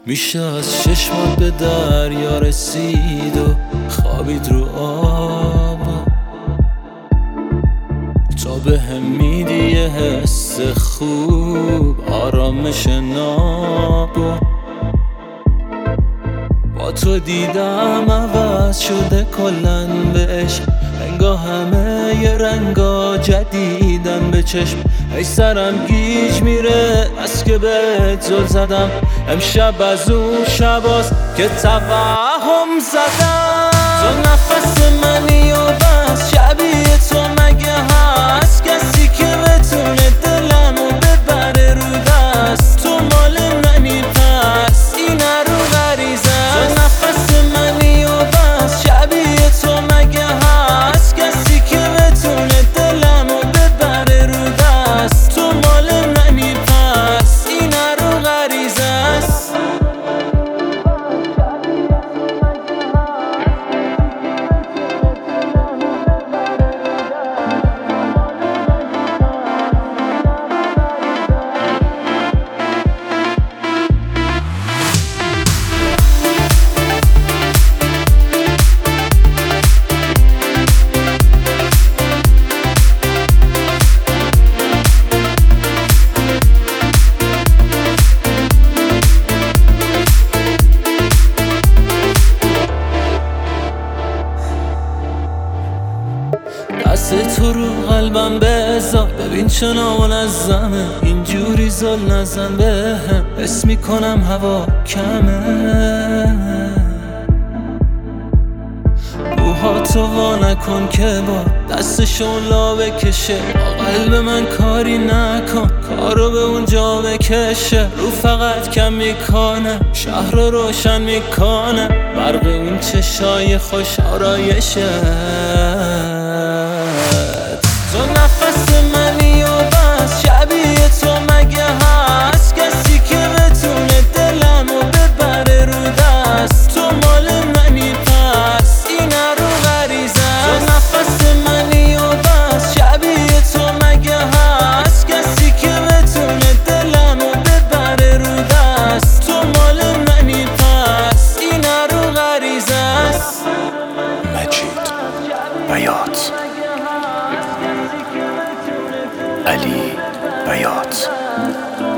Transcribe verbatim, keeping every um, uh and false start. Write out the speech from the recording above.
میشه از چشمات به دریا رسید و خوابید رو آب، تا به هم میدی یه حس خوب، آرامش ناب. با تو دیدم عوض شده کلن به عشق، رنگا همه یه رنگا جدیدن به چشم. ای سرم گیج میره از که بهت زل زدم، امشب از اون شباست که توهم زدم. تو نفس منی و بس، شبیه تو مگه هست کسی که بتونه دلمو ببره رو دست؟ تو مال منی پس این رو غریزه است. تو نفس منی و بس، شبیه تو مگه هست کسی که بتونه دلمو ببره رو دست؟ تو مال منی پس این رو غریزه است. دست تو رو قلبم بذار، ببین چه نامنظمه، اینجوری زل نزن به هم، حس میکنم هوا کمه. روحاتو وا نکن که با دستشون لا بکشه، با قلب من کاری نکن کارو به اونجا بکشه. رو فقط کم میکنه، شهر رو روشن میکنه، برق اون چشای خوش آرایشه. تو نفس منی و بس، شبیه تو مگه هست کسی که بتونه دلمو ببره رو دست؟ تو مال منی پس این رو غریزه است. تو نفس منی و بس، شبیه تو مگه هست کسی که بتونه دلمو ببره رو دست؟ تو مال منی پس این رو غریزه است. مجید بیات، علی بیات.